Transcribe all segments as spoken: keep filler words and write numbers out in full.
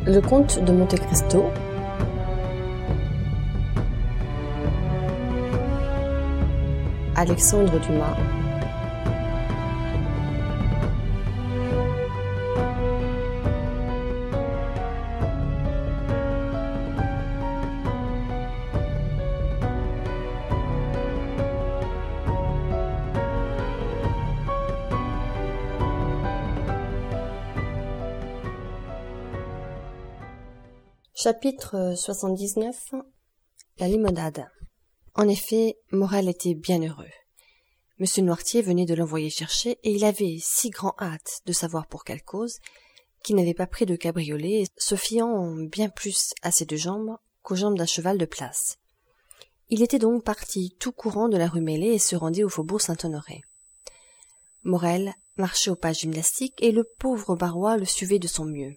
Le comte de Monte Cristo, Alexandre Dumas, Chapitre soixante-dix-neuf. La limonade. En effet, Morel était bien heureux. Monsieur Noirtier venait de l'envoyer chercher, et il avait si grand hâte de savoir pour quelle cause, qu'il n'avait pas pris de cabriolet, se fiant bien plus à ses deux jambes qu'aux jambes d'un cheval de place. Il était donc parti tout courant de la rue Mêlée et se rendit au faubourg Saint-Honoré. Morel marchait au pas gymnastique, et le pauvre Barrois le suivait de son mieux.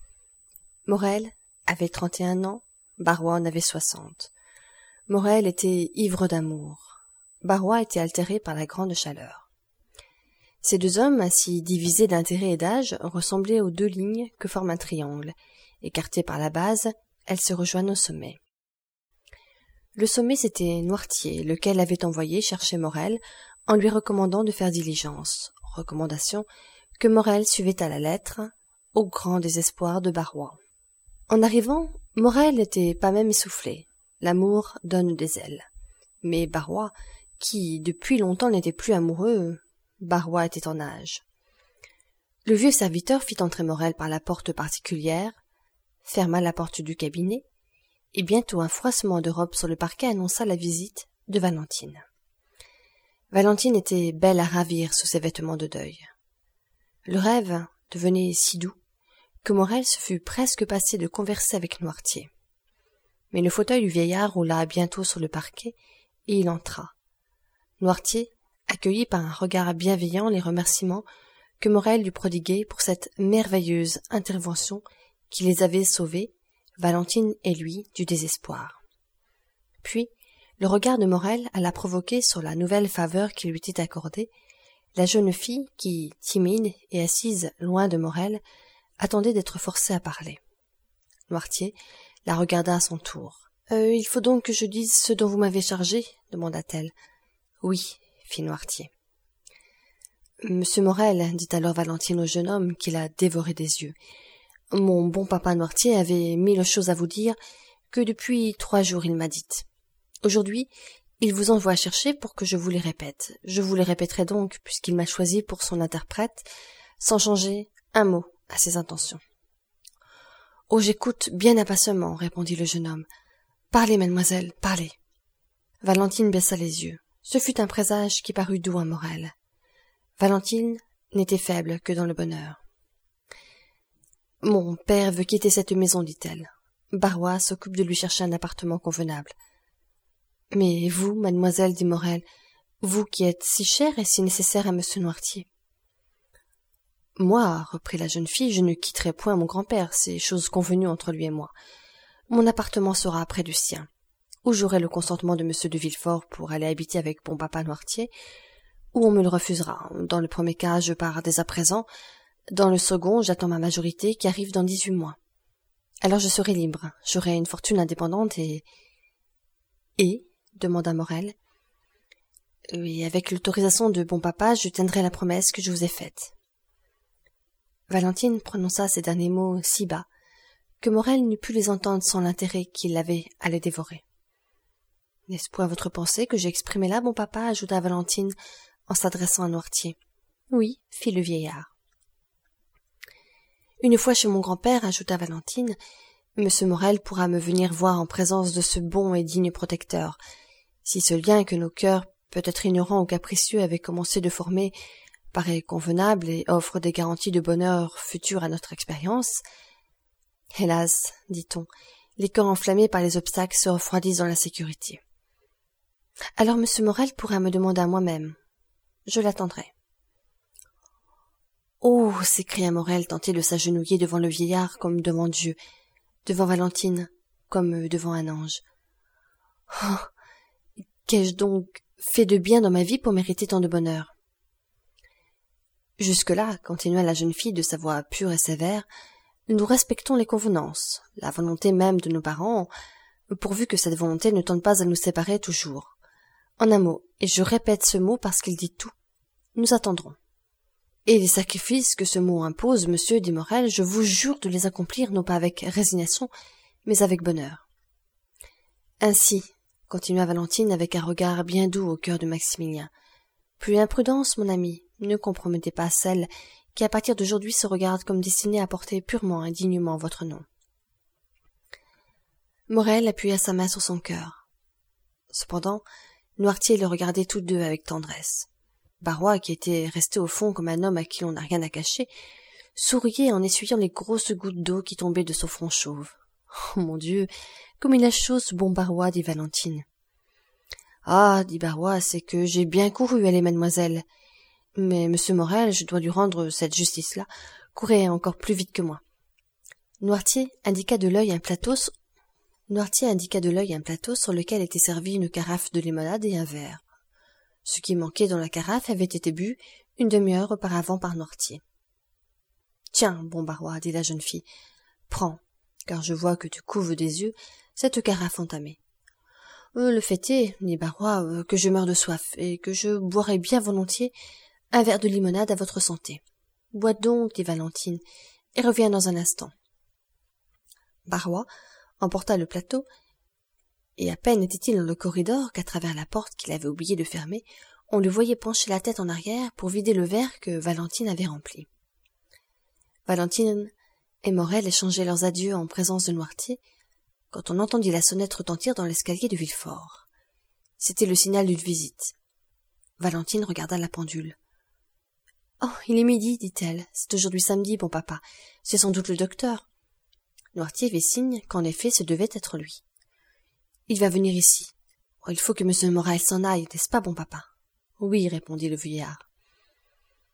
Morel avait trente et un ans, Barrois en avait soixante. Morel était ivre d'amour. Barrois était altéré par la grande chaleur. Ces deux hommes, ainsi divisés d'intérêt et d'âge, ressemblaient aux deux lignes que forme un triangle. Écartées par la base, elles se rejoignent au sommet. Le sommet, c'était Noirtier, lequel avait envoyé chercher Morel en lui recommandant de faire diligence, recommandation que Morel suivait à la lettre, au grand désespoir de Barrois. En arrivant, Morel n'était pas même essoufflé. L'amour donne des ailes. Mais Barrois, qui depuis longtemps n'était plus amoureux, Barrois était en âge. Le vieux serviteur fit entrer Morel par la porte particulière, ferma la porte du cabinet, et bientôt un froissement de robe sur le parquet annonça la visite de Valentine. Valentine était belle à ravir sous ses vêtements de deuil. Le rêve devenait si doux que Morel se fut presque passé de converser avec Noirtier. Mais le fauteuil du vieillard roula bientôt sur le parquet, et il entra. Noirtier accueillit par un regard bienveillant les remerciements que Morel lui prodiguait pour cette merveilleuse intervention qui les avait sauvés, Valentine et lui, du désespoir. Puis, le regard de Morel alla provoquer sur la nouvelle faveur qui lui était accordée la jeune fille qui, timide et assise loin de Morel, attendait d'être forcée à parler. Noirtier la regarda à son tour. Euh, « Il faut donc que je dise ce dont vous m'avez chargé ?» demanda-t-elle. « Oui, » fit Noirtier. « Monsieur Morel, dit alors Valentine au jeune homme qui la dévorait des yeux, mon bon papa Noirtier avait mille choses à vous dire que depuis trois jours il m'a dites. Aujourd'hui, il vous envoie chercher pour que je vous les répète. Je vous les répéterai donc, puisqu'il m'a choisi pour son interprète, sans changer un mot à ses intentions. « Oh, j'écoute bien impatiemment, » répondit le jeune homme. « Parlez, mademoiselle, parlez. » Valentine baissa les yeux. Ce fut un présage qui parut doux à Morel. Valentine n'était faible que dans le bonheur. « Mon père veut quitter cette maison, dit-elle. Barrois s'occupe de lui chercher un appartement convenable. »« Mais vous, mademoiselle, dit Morel, vous qui êtes si chère et si nécessaire à monsieur Noirtier. » « Moi, reprit la jeune fille, je ne quitterai point mon grand-père, c'est chose convenue entre lui et moi. Mon appartement sera près du sien, ou j'aurai le consentement de monsieur de Villefort pour aller habiter avec bon papa Noirtier, ou on me le refusera. Dans le premier cas, je pars dès à présent, dans le second, j'attends ma majorité qui arrive dans dix-huit mois. Alors je serai libre, j'aurai une fortune indépendante et... »« Et ?» demanda Morel. « Oui, avec l'autorisation de bon papa, je tiendrai la promesse que je vous ai faite. » Valentine prononça ces derniers mots si bas que Morel n'eût pu les entendre sans l'intérêt qu'il avait à les dévorer. « N'est-ce point votre pensée que j'ai exprimée là, bon papa ?» ajouta Valentine en s'adressant à Noirtier. « Oui, » fit le vieillard. « Une fois chez mon grand-père, » ajouta Valentine, « monsieur Morel pourra me venir voir en présence de ce bon et digne protecteur. Si ce lien que nos cœurs, peut-être ignorants ou capricieux, avaient commencé de former, paraît convenable et offre des garanties de bonheur futur à notre expérience. Hélas, dit-on, les cœurs enflammés par les obstacles se refroidissent dans la sécurité. Alors monsieur Morel pourra me demander à moi-même. Je l'attendrai. »« Oh » s'écria Morel, tenté de s'agenouiller devant le vieillard comme devant Dieu, devant Valentine comme devant un ange. « Oh, qu'ai-je donc fait de bien dans ma vie pour mériter tant de bonheur ? » Jusque-là, continua la jeune fille de sa voix pure et sévère, Nous respectons les convenances, la volonté même de nos parents, pourvu que cette volonté ne tente pas à nous séparer toujours. En un mot, et je répète ce mot parce qu'il dit tout, nous attendrons. Et les sacrifices que ce mot impose, monsieur, dit Morel, je vous jure de les accomplir non pas avec résignation, mais avec bonheur. Ainsi, continua Valentine avec un regard bien doux au cœur de Maximilien, plus imprudence, mon ami, ne compromettez pas celle qui à partir d'aujourd'hui se regarde comme destinée à porter purement et dignement votre nom. Morel appuya sa main sur son cœur. Cependant, Noirtier les regardait tous deux avec tendresse. Barrois, qui était resté au fond comme un homme à qui l'on n'a rien à cacher, souriait en essuyant les grosses gouttes d'eau qui tombaient de son front chauve. « Oh, mon Dieu, comme il a chaud, ce bon Barrois, dit Valentine. »« Ah, dit Barrois, c'est que j'ai bien couru, elle et mademoiselle. Mais monsieur Morel, je dois lui rendre cette justice-là, courait encore plus vite que moi. » Noirtier indiqua de l'œil un plateau Noirtier indiqua de l'œil un plateau sur lequel était servie une carafe de limonade et un verre. Ce qui manquait dans la carafe avait été bu une demi-heure auparavant par Noirtier. « Tiens, bon Barrois, dit la jeune fille, prends, car je vois que tu couves des yeux cette carafe entamée. Euh, le fait est, dit Barrois, euh, que je meurs de soif et que je boirais bien volontiers un verre de limonade à votre santé. Bois donc, dit Valentine, et reviens dans un instant. » Barrois emporta le plateau, et à peine était-il dans le corridor qu'à travers la porte qu'il avait oublié de fermer, on le voyait pencher la tête en arrière pour vider le verre que Valentine avait rempli. Valentine et Morel échangeaient leurs adieux en présence de Noirtier, quand on entendit la sonnette retentir dans l'escalier de Villefort. C'était le signal d'une visite. Valentine regarda la pendule. « Oh, il est midi, dit-elle. C'est aujourd'hui samedi, bon papa. C'est sans doute le docteur. » Noirtier fit signe qu'en effet ce devait être lui. « Il va venir ici. Oh, il faut que monsieur Morel s'en aille, n'est-ce pas, bon papa ?»« Oui, répondit le vieillard. »« Barrois !»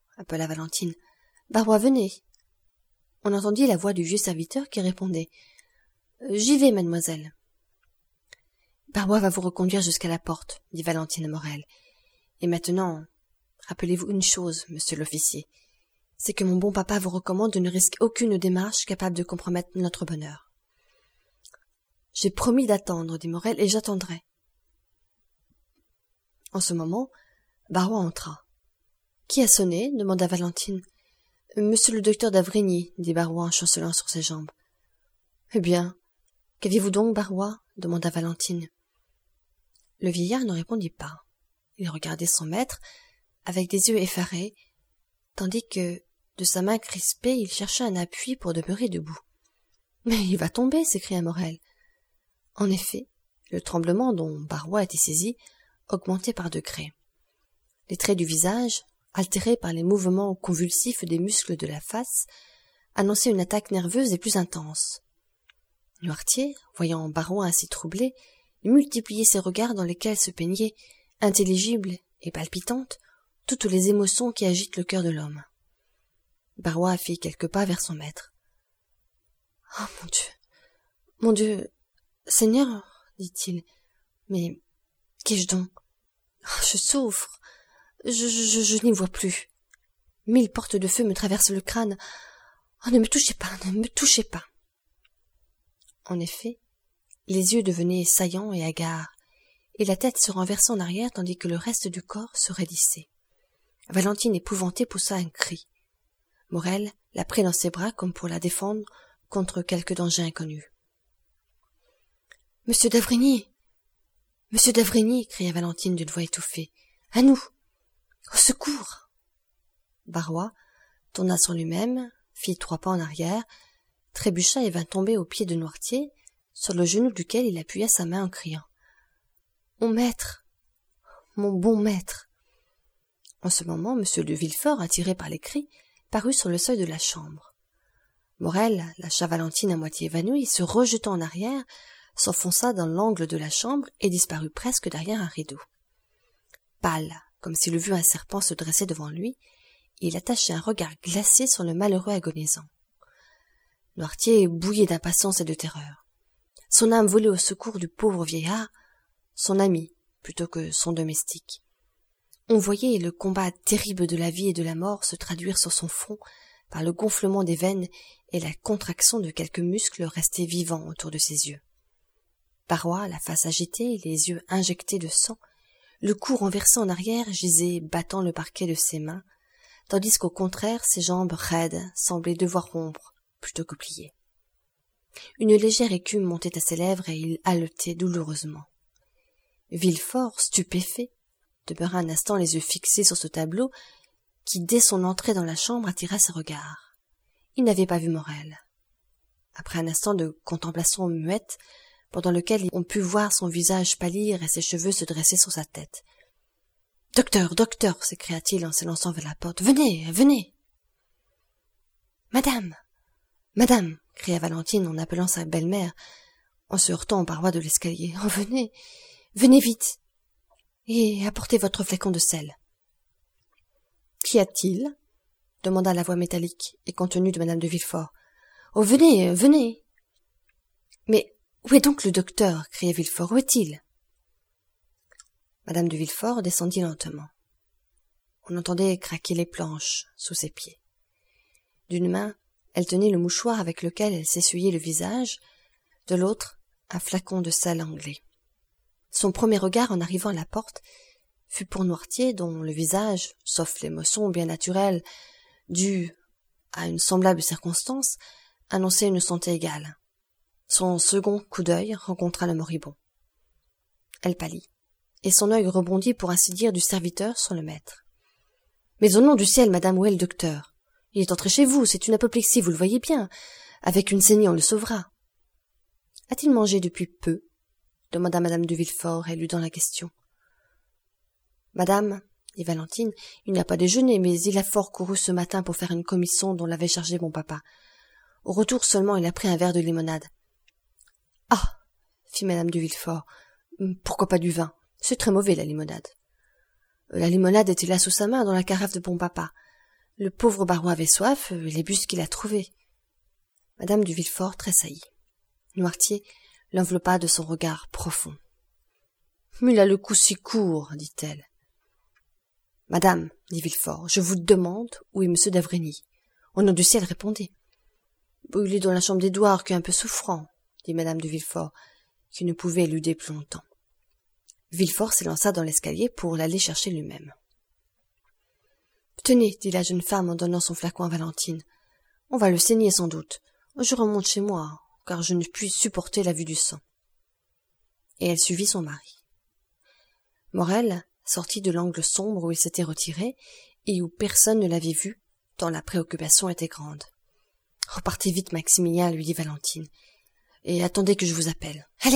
appela Valentine. « Barrois, venez !» On entendit la voix du vieux serviteur qui répondait. « J'y vais, mademoiselle. »« Barrois va vous reconduire jusqu'à la porte, dit Valentine à Morel. Et maintenant, rappelez-vous une chose, monsieur l'officier, c'est que mon bon papa vous recommande de ne risquer aucune démarche capable de compromettre notre bonheur. »« J'ai promis d'attendre, dit Morel, et j'attendrai. » En ce moment, Barrois entra. « Qui a sonné ?» demanda Valentine. « Monsieur le docteur d'Avrigny, » dit Barrois en chancelant sur ses jambes. « Eh bien, qu'aviez-vous donc, Barrois ?» demanda Valentine. Le vieillard ne répondit pas. Il regardait son maître avec des yeux effarés, tandis que, de sa main crispée, il cherchait un appui pour demeurer debout. « Mais il va tomber !» s'écria Morel. En effet, le tremblement dont Barrois était saisi augmentait par degrés. Les traits du visage, altérés par les mouvements convulsifs des muscles de la face, annonçaient une attaque nerveuse et plus intense. Noirtier, voyant Barrois ainsi troublé, multipliait ses regards dans lesquels se peignaient, intelligibles et palpitantes, toutes les émotions qui agitent le cœur de l'homme. Barrois fit quelques pas vers son maître. « Oh, mon Dieu, mon Dieu, Seigneur, dit-il, mais qu'ai-je donc? Oh, je souffre, je, je, je n'y vois plus. Mille portes de feu me traversent le crâne. Oh, ne me touchez pas, ne me touchez pas. » En effet, les yeux devenaient saillants et hagards, et la tête se renversait en arrière tandis que le reste du corps se raidissait. Valentine, épouvantée, poussa un cri. Morel la prit dans ses bras comme pour la défendre contre quelque danger inconnu. « Monsieur d'Avrigny! Monsieur d'Avrigny !» cria Valentine d'une voix étouffée. « À nous! Au secours !» Barrois tourna sur lui-même, fit trois pas en arrière, trébucha et vint tomber aux pieds de Noirtier, sur le genou duquel il appuya sa main en criant « Mon maître! Mon bon maître !» En ce moment, monsieur de Villefort, attiré par les cris, parut sur le seuil de la chambre. Morel lâcha Valentine à moitié évanouie, se rejetant en arrière, s'enfonça dans l'angle de la chambre et disparut presque derrière un rideau. Pâle, comme s'il eût vu un serpent se dresser devant lui, il attachait un regard glacé sur le malheureux agonisant. Noirtier bouillait d'impatience et de terreur. Son âme volait au secours du pauvre vieillard, son ami plutôt que son domestique. On voyait le combat terrible de la vie et de la mort se traduire sur son front par le gonflement des veines et la contraction de quelques muscles restés vivants autour de ses yeux. Barrois, la face agitée, les yeux injectés de sang, le cou renversé en arrière, gisait battant le parquet de ses mains, tandis qu'au contraire ses jambes raides semblaient devoir rompre plutôt que plier. Une légère écume montait à ses lèvres et il haletait douloureusement. Villefort, stupéfait, demeura un instant les yeux fixés sur ce tableau qui, dès son entrée dans la chambre, attira ses regards. Il n'avait pas vu Morel. Après un instant de contemplation muette, pendant lequel on put voir son visage pâlir et ses cheveux se dresser sur sa tête. « Docteur, docteur !» s'écria-t-il en s'élançant vers la porte. « Venez, venez !»« Madame, madame !» cria Valentine en appelant sa belle-mère, en se heurtant aux parois de l'escalier. « Oh, venez, venez vite et apportez votre flacon de sel. »« Qu'y a-t-il » demanda la voix métallique et contenue de madame de Villefort. « Oh, venez, venez !»« Mais où est donc le docteur » criait Villefort. « Où est-il » Madame de Villefort descendit lentement. On entendait craquer les planches sous ses pieds. D'une main, elle tenait le mouchoir avec lequel elle s'essuyait le visage, de l'autre, un flacon de sel anglais. Son premier regard en arrivant à la porte fut pour Noirtier, dont le visage, sauf l'émotion bien naturelle due à une semblable circonstance, annonçait une santé égale. Son second coup d'œil rencontra le moribond. Elle pâlit, et son œil rebondit pour ainsi dire du serviteur sur le maître. « Mais au nom du ciel, madame, où est le docteur ? Il est entré chez vous, c'est une apoplexie, vous le voyez bien. Avec une saignée, on le sauvera. »« A-t-il mangé depuis peu ?» demanda madame de Villefort, éludant la question. « Madame, dit Valentine, il n'a pas déjeuné, mais il a fort couru ce matin pour faire une commission dont l'avait chargé mon papa. Au retour seulement, il a pris un verre de limonade. »« Ah !» fit madame de Villefort, « pourquoi pas du vin ? C'est très mauvais, la limonade. » La limonade était là sous sa main, dans la carafe de bon papa. Le pauvre Barrois avait soif, il est bu ce qu'il a trouvé. Madame de Villefort tressaillit. Noirtier l'enveloppa de son regard profond. « Mais il a le cou si court, dit-elle. »« Madame, dit Villefort, je vous demande où est monsieur d'Avrigny. Au nom du ciel, répondez. »« Il est dans la chambre d'Édouard, qui est un peu souffrant, dit madame de Villefort, qui ne pouvait éluder plus longtemps. Villefort s'élança dans l'escalier pour l'aller chercher lui-même. « Tenez, dit la jeune femme en donnant son flacon à Valentine. On va le saigner sans doute. Je remonte chez moi, car je ne puis supporter la vue du sang. » Et elle suivit son mari. Morel sortit de l'angle sombre où il s'était retiré et où personne ne l'avait vu, tant la préoccupation était grande. « Repartez vite, Maximilien, lui dit Valentine, et attendez que je vous appelle. Allez !»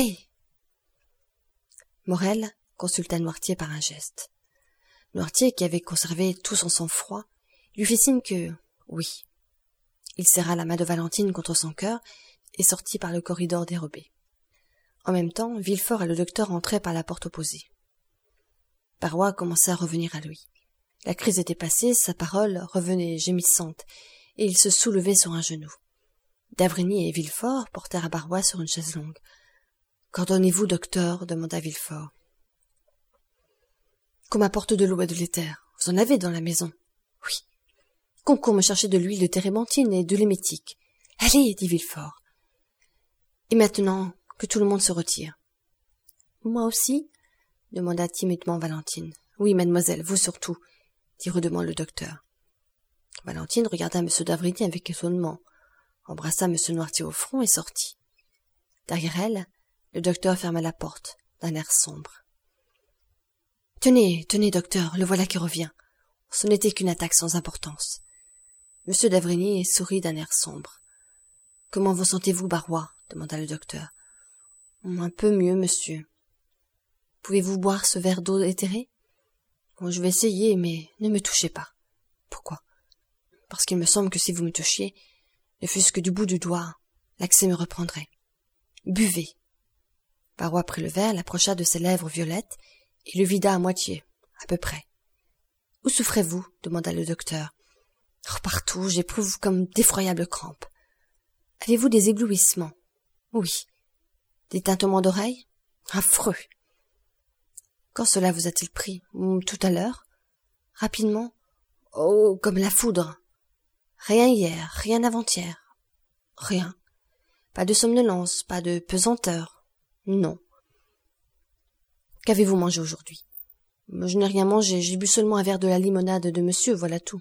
Morel consulta Noirtier par un geste. Noirtier, qui avait conservé tout son sang-froid, lui fit signe que oui. Il serra la main de Valentine contre son cœur et sortit par le corridor dérobé. En même temps, Villefort et le docteur entraient par la porte opposée. Barrois commença à revenir à lui. La crise était passée, sa parole revenait gémissante, et il se soulevait sur un genou. D'Avrigny et Villefort portèrent Barrois sur une chaise longue. « Qu'ordonnez-vous, docteur » demanda Villefort. « Qu'on m'apporte de l'eau et de l'éther. Vous en avez dans la maison. »« Oui. »« Qu'on court me chercher de l'huile de térébenthine et de l'émétique. »« Allez » dit Villefort. « Et maintenant que tout le monde se retire. »« Moi aussi ?» demanda timidement Valentine. « Oui, mademoiselle, vous surtout, » dit rudement le docteur. Valentine regarda M. d'Avrigny avec étonnement, embrassa M. Noirtier au front et sortit. Derrière elle, le docteur ferma la porte, d'un air sombre. « Tenez, tenez, docteur, le voilà qui revient. Ce n'était qu'une attaque sans importance. » M. d'Avrigny sourit d'un air sombre. « Comment vous sentez-vous, Barrois ?» demanda le docteur. « Un peu mieux, monsieur. »« Pouvez-vous boire ce verre d'eau éthérée ?»« Bon, je vais essayer, mais ne me touchez pas. »« Pourquoi ?»« Parce qu'il me semble que si vous me touchiez, ne fût-ce que du bout du doigt, l'accès me reprendrait. Buvez. » Barrois prit le verre, l'approcha de ses lèvres violettes et le vida à moitié, à peu près. « Où souffrez-vous » demanda le docteur. « Oh, partout, j'éprouve comme d'effroyables crampes. »« Avez-vous des éblouissements ?»« Oui. »« Des tintements d'oreilles ?»« Affreux. »« Quand cela vous a-t-il pris ? Tout à l'heure ? Rapidement ? Oh, comme la foudre. » Rien hier, rien avant-hier. Rien. Pas de somnolence, pas de pesanteur. Non. Qu'avez-vous mangé aujourd'hui? Je n'ai rien mangé, j'ai bu seulement un verre de la limonade de monsieur, voilà tout.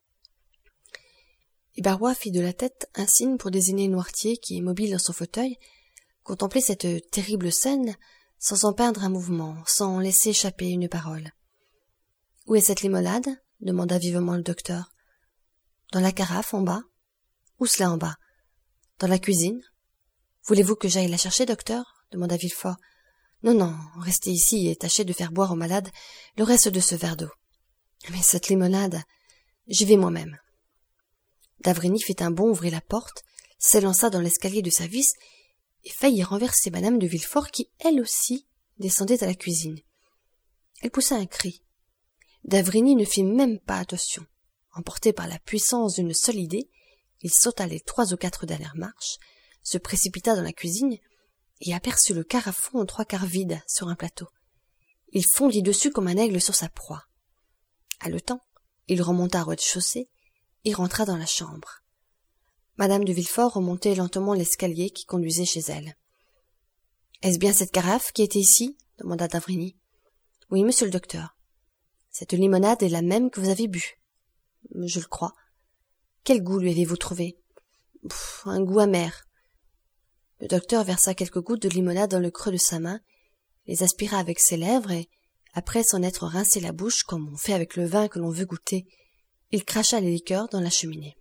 Et Barrois fit de la tête un signe pour désigner Noirtier qui, immobile dans son fauteuil, contemplait cette terrible scène sans en peindre un mouvement, sans laisser échapper une parole. « Où est cette limonade ?» demanda vivement le docteur. « Dans la carafe, en bas. »« Où cela en bas ?»« Dans la cuisine. »« Voulez-vous que j'aille la chercher, docteur ?» demanda Villefort. « Non, non, restez ici et tâchez de faire boire au malade le reste de ce verre d'eau. »« Mais cette limonade, j'y vais moi-même. » D'avrigny fit un bond, ouvrit la porte, s'élança dans l'escalier de service et faillit renverser madame de Villefort qui, elle aussi, descendait à la cuisine. Elle poussa un cri. D'avrigny ne fit même pas attention. Emporté par la puissance d'une seule idée, il sauta les trois ou quatre dernières marches, se précipita dans la cuisine et aperçut le carafon en trois quarts vide sur un plateau. Il fondit dessus comme un aigle sur sa proie. Haletant, il remonta au rez-de-chaussée et rentra dans la chambre. Madame de Villefort remontait lentement l'escalier qui conduisait chez elle. « Est-ce bien cette carafe qui était ici ?» demanda d'Avrigny. « Oui, monsieur le docteur. »« Cette limonade est la même que vous avez bue. »« Je le crois. »« Quel goût lui avez-vous trouvé ?»« Un goût amer. » Le docteur versa quelques gouttes de limonade dans le creux de sa main, les aspira avec ses lèvres et, après s'en être rincé la bouche comme on fait avec le vin que l'on veut goûter, il cracha les liqueurs dans la cheminée.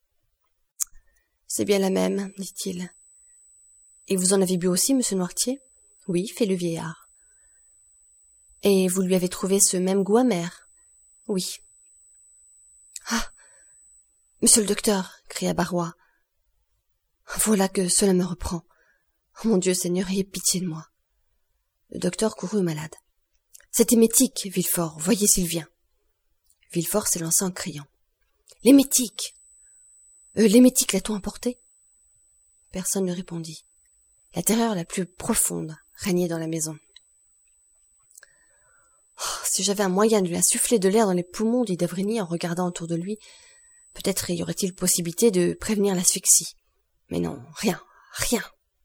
« C'est bien la même, dit-il. »« Et vous en avez bu aussi, monsieur Noirtier ?»« Oui, fit le vieillard. »« Et vous lui avez trouvé ce même goût amer ?»« Oui. »« Ah, monsieur le docteur, cria Barrois, voilà que cela me reprend. Oh mon Dieu, Seigneur, ayez pitié de moi. » Le docteur courut au malade. « C'est émétique, Villefort, voyez s'il vient. » Villefort s'élança en criant. « L'émétique !»« Euh, l'émétique l'a-t-on emporté ?» Personne ne répondit. La terreur la plus profonde régnait dans la maison. Oh, « Si j'avais un moyen de lui insuffler de l'air dans les poumons, dit d'Avrigny en regardant autour de lui, peut-être y aurait-il possibilité de prévenir l'asphyxie. Mais non, rien, rien. »«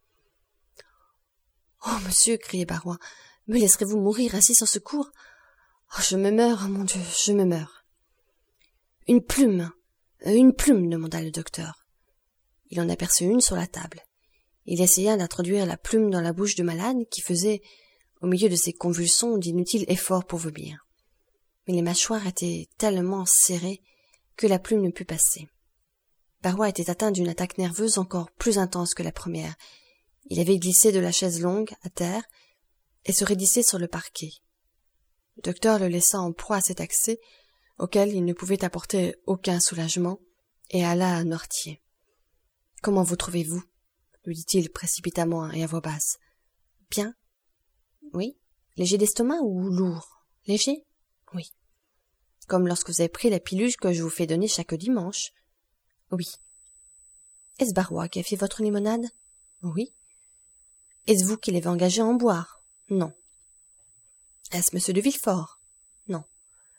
Oh, monsieur, criait Barrois, me laisserez-vous mourir ainsi sans secours ? Oh, je me meurs, mon Dieu, je me meurs. »« Une plume, une plume, demanda le docteur. Il en aperçut une sur la table. Il essaya d'introduire la plume dans la bouche du malade qui faisait, au milieu de ses convulsions, d'inutiles efforts pour vomir. Mais les mâchoires étaient tellement serrées que la plume ne put passer. Barrois était atteint d'une attaque nerveuse encore plus intense que la première. Il avait glissé de la chaise longue à terre et se raidissait sur le parquet. Le docteur le laissa en proie à cet accès auquel il ne pouvait apporter aucun soulagement et alla à Noirtier. « Comment vous trouvez-vous » lui dit-il précipitamment et à voix basse. « Bien. »« Oui. Léger d'estomac ou lourd ? Léger ? Oui. Comme lorsque vous avez pris la pilule que je vous fais donner chaque dimanche ? Oui. Est-ce Barrois qui a fait votre limonade ? Oui. Est-ce vous qui l'avez engagé à en boire ? Non. Est-ce monsieur de Villefort ? Non. Madame ?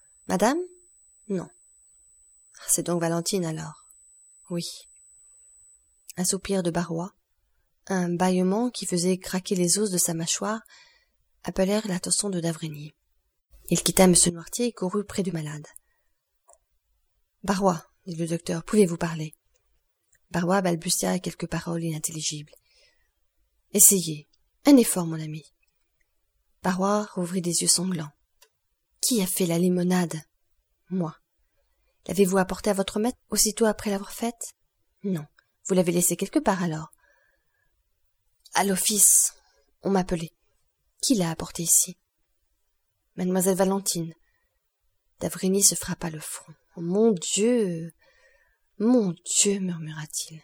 Non. C'est donc Valentine alors ? Oui. Un soupir de Barrois, un bâillement qui faisait craquer les os de sa mâchoire, appelèrent l'attention de d'Avrigny. Il quitta monsieur Noirtier et courut près du malade. « Barrois, dit le docteur, pouvez-vous parler ?» Barrois balbutia quelques paroles inintelligibles. « Essayez. Un effort, mon ami. » Barrois rouvrit des yeux sanglants. « Qui a fait la limonade ? » ?»« Moi. »« L'avez-vous apportée à votre maître aussitôt après l'avoir faite ? » ?»« Non. Vous l'avez laissée quelque part alors ? » ?»« À l'office. On m'appelait. »« Qui l'a apportée ici ? » ?»« Mademoiselle Valentine. » D'Avrigny se frappa le front. « Oh, mon Dieu ! Mon Dieu ! murmura-t-il.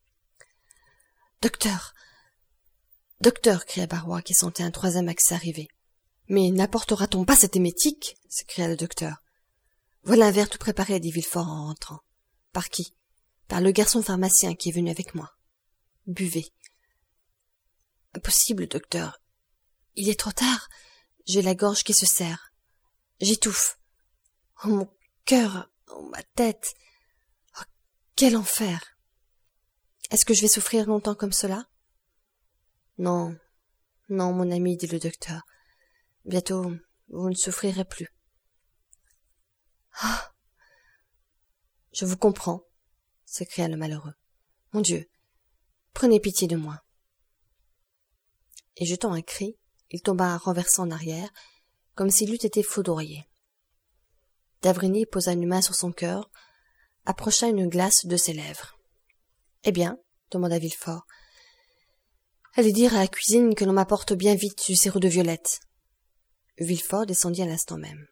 « Docteur ! Docteur !» cria Barrois, qui sentait un troisième accès arriver. « Mais n'apportera-t-on pas cet émétique ?» s'écria le docteur. « Voilà un verre tout préparé, dit Villefort en rentrant. « Par qui ? » ?»« Par le garçon pharmacien qui est venu avec moi. »« Buvez. »« Impossible, docteur. Il est trop tard. J'ai la gorge qui se serre. J'étouffe. Oh, mon cœur, oh, ma tête. Oh, Quel enfer! Est-ce que je vais souffrir longtemps comme cela? Non, non, mon ami, dit le docteur. Bientôt, vous ne souffrirez plus. Ah! Je vous comprends, s'écria le malheureux. Mon Dieu, prenez pitié de moi. Et jetant un cri, il tomba renversé en arrière, comme s'il eût été foudroyé. D'avrigny posa une main sur son cœur, approcha une glace de ses lèvres. « Eh bien ?» demanda Villefort. « Allez dire à la cuisine que l'on m'apporte bien vite du sirop de violette. » Villefort descendit à l'instant même.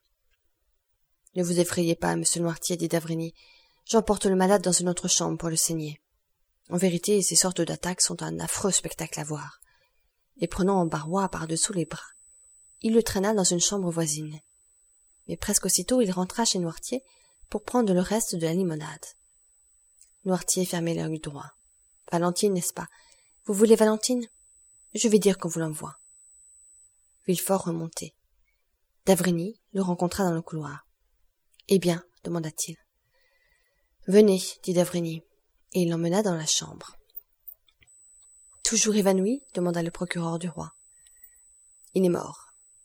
« Ne vous effrayez pas, monsieur Noirtier, dit d'Avrigny. J'emporte le malade dans une autre chambre pour le saigner. En vérité, ces sortes d'attaques sont un affreux spectacle à voir. » Et prenant Barrois par-dessous les bras, il le traîna dans une chambre voisine. Mais presque aussitôt, il rentra chez Noirtier pour prendre le reste de la limonade. Noirtier fermait l'œil droit. « Valentine, n'est-ce pas? Vous voulez Valentine? Je vais dire qu'on vous l'envoie. » Villefort remontait. D'avrigny le rencontra dans le couloir. « Eh bien ?» demanda-t-il. « Venez, dit d'Avrigny, et il l'emmena dans la chambre. « Toujours évanoui ?» demanda le procureur du roi. « Il est mort. »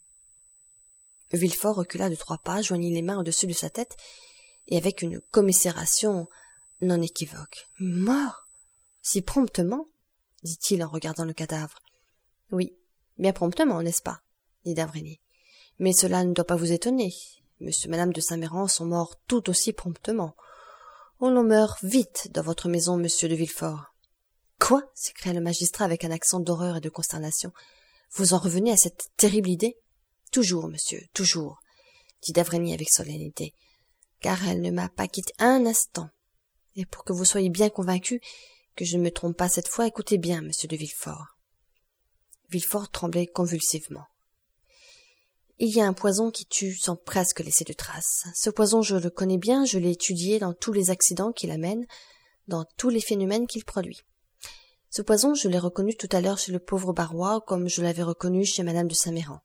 Villefort recula de trois pas, joignit les mains au-dessus de sa tête, et avec une commisération non équivoque. « Mort? Si promptement ?» dit-il en regardant le cadavre. « Oui, bien promptement, n'est-ce pas ?» dit d'Avrigny. « Mais cela ne doit pas vous étonner. Monsieur et madame de Saint-Méran sont morts tout aussi promptement. On l'on meurt vite dans votre maison, monsieur de Villefort. »« Quoi ?» s'écria le magistrat avec un accent d'horreur et de consternation. « Vous en revenez à cette terrible idée ?»« Toujours, monsieur, toujours, » dit d'Avrigny avec solennité, « car elle ne m'a pas quitté un instant. Et pour que vous soyez bien convaincu que je ne me trompe pas cette fois, écoutez bien, monsieur de Villefort. » Villefort tremblait convulsivement. « Il y a un poison qui tue sans presque laisser de traces. Ce poison, je le connais bien, je l'ai étudié dans tous les accidents qu'il amène, dans tous les phénomènes qu'il produit. Ce poison, je l'ai reconnu tout à l'heure chez le pauvre Barrois, comme je l'avais reconnu chez madame de Saint-Méran.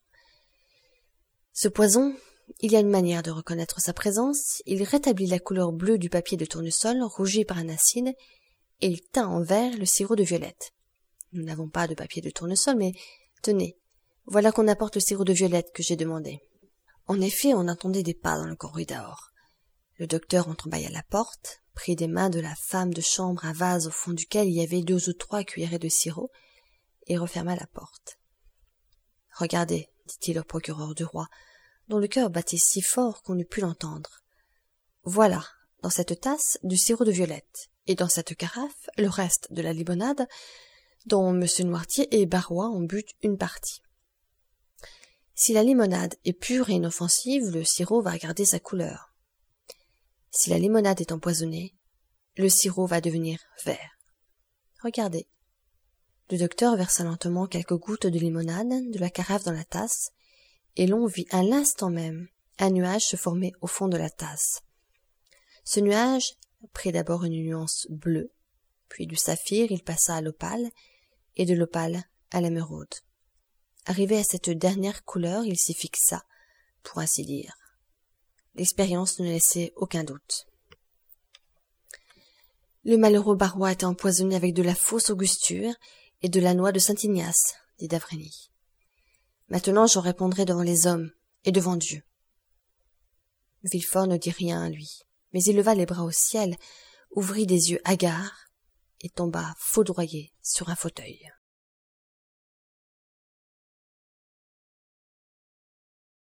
Ce poison, il y a une manière de reconnaître sa présence, il rétablit la couleur bleue du papier de tournesol, rougi par un acide, et il teint en vert le sirop de violette. Nous n'avons pas de papier de tournesol, mais tenez, voilà qu'on apporte le sirop de violette que j'ai demandé. » En effet, on entendait des pas dans le corridor. Le docteur entrebâilla la porte, prit des mains de la femme de chambre un vase au fond duquel il y avait deux ou trois cuillerées de sirop, et referma la porte. « Regardez, dit-il au procureur du roi, dont le cœur battait si fort qu'on eût pu l'entendre. Voilà, dans cette tasse, du sirop de violette, et dans cette carafe, le reste de la limonade, dont M. Noirtier et Barrois ont bu une partie. Si la limonade est pure et inoffensive, le sirop va garder sa couleur. Si la limonade est empoisonnée, le sirop va devenir vert. Regardez. » Le docteur versa lentement quelques gouttes de limonade de la carafe dans la tasse, et l'on vit à l'instant même un nuage se former au fond de la tasse. Ce nuage prit d'abord une nuance bleue, puis du saphir il passa à l'opale, et de l'opale à l'émeraude. Arrivé à cette dernière couleur, il s'y fixa, pour ainsi dire. L'expérience ne laissait aucun doute. Le malheureux Barrois était empoisonné avec de la fausse angusture et de la noix de Saint-Ignace, dit d'Avrigny. Maintenant j'en répondrai devant les hommes et devant Dieu. Villefort ne dit rien, lui, mais il leva les bras au ciel, ouvrit des yeux hagards et tomba foudroyé sur un fauteuil.